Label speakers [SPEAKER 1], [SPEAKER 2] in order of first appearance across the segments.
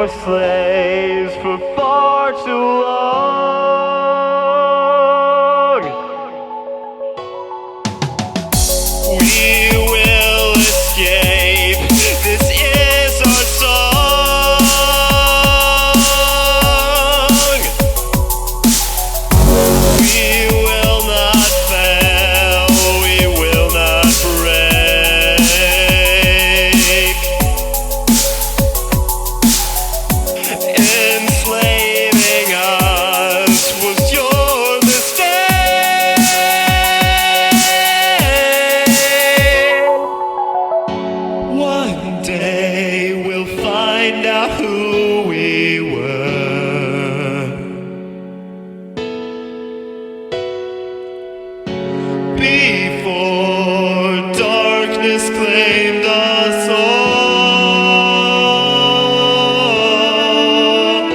[SPEAKER 1] were slaves for far too long. We will escape. This is our song. We will not fail. We will not break. Enslaving us was your mistake. One day we'll find out who we were. Before darkness claimed us all.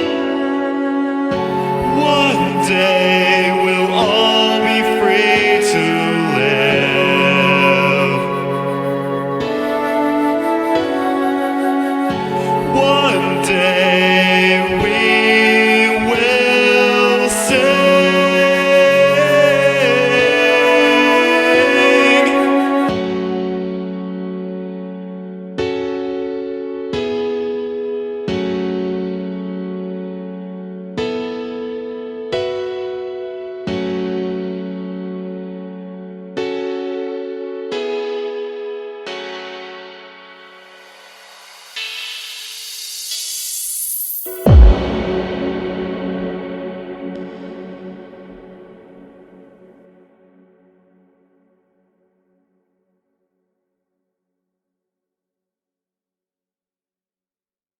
[SPEAKER 1] One day we'll all be free to live. One day